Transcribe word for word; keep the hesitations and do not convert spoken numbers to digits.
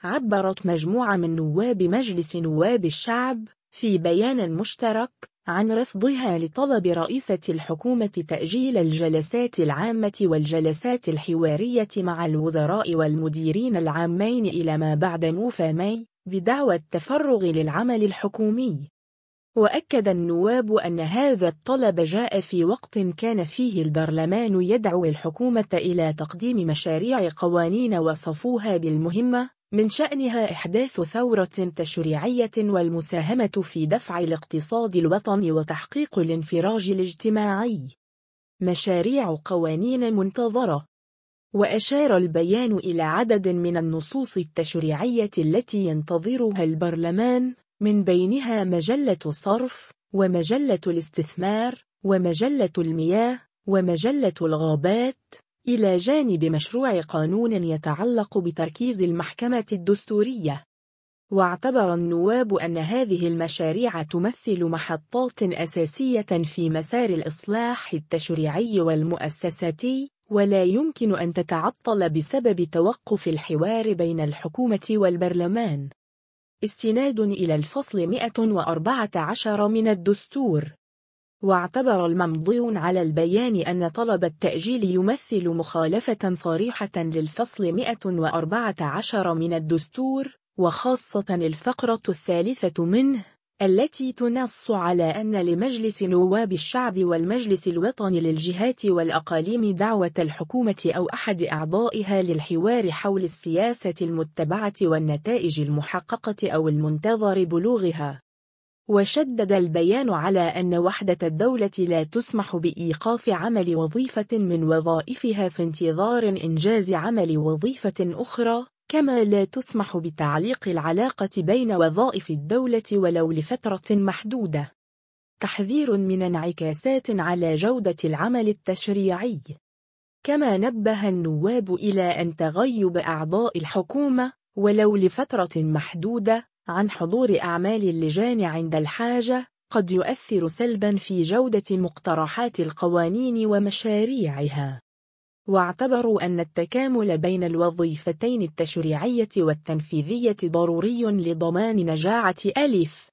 عبرت مجموعة من نواب مجلس نواب الشعب في بيان مشترك عن رفضها لطلب رئيسة الحكومة تأجيل الجلسات العامة والجلسات الحوارية مع الوزراء والمديرين العامين إلى ما بعد موفى ماي بدعوى التفرغ للعمل الحكومي. وأكد النواب أن هذا الطلب جاء في وقت كان فيه البرلمان يدعو الحكومة إلى تقديم مشاريع قوانين وصفوها بالمهمة من شأنها إحداث ثورة تشريعية والمساهمة في دفع الاقتصاد الوطني وتحقيق الانفراج الاجتماعي، مشاريع قوانين منتظرة. وأشار البيان إلى عدد من النصوص التشريعية التي ينتظرها البرلمان، من بينها مجلة الصرف، ومجلة الاستثمار، ومجلة المياه، ومجلة الغابات، إلى جانب مشروع قانون يتعلق بتركيز المحكمة الدستورية. واعتبر النواب أن هذه المشاريع تمثل محطات أساسية في مسار الإصلاح التشريعي والمؤسساتي، ولا يمكن أن تتعطل بسبب توقف الحوار بين الحكومة والبرلمان، استناد إلى الفصل مئة وأربعة عشر من الدستور. واعتبر الممضي على البيان أن طلب التأجيل يمثل مخالفة صريحة للفصل مئة وأربعة عشر من الدستور، وخاصة الفقرة الثالثة منه التي تنص على أن لمجلس نواب الشعب والمجلس الوطني للجهات والأقاليم دعوة الحكومة أو أحد أعضائها للحوار حول السياسة المتبعة والنتائج المحققة أو المنتظر بلوغها. وشدد البيان على أن وحدة الدولة لا تسمح بإيقاف عمل وظيفة من وظائفها في انتظار إنجاز عمل وظيفة أخرى، كما لا تسمح بتعليق العلاقة بين وظائف الدولة ولو لفترة محدودة. تحذير من انعكاسات على جودة العمل التشريعي. كما نبه النواب إلى أن تغيب أعضاء الحكومة ولو لفترة محدودة عن حضور أعمال اللجان عند الحاجة قد يؤثر سلبا في جودة مقترحات القوانين ومشاريعها. واعتبروا أن التكامل بين الوظيفتين التشريعية والتنفيذية ضروري لضمان نجاعة ألف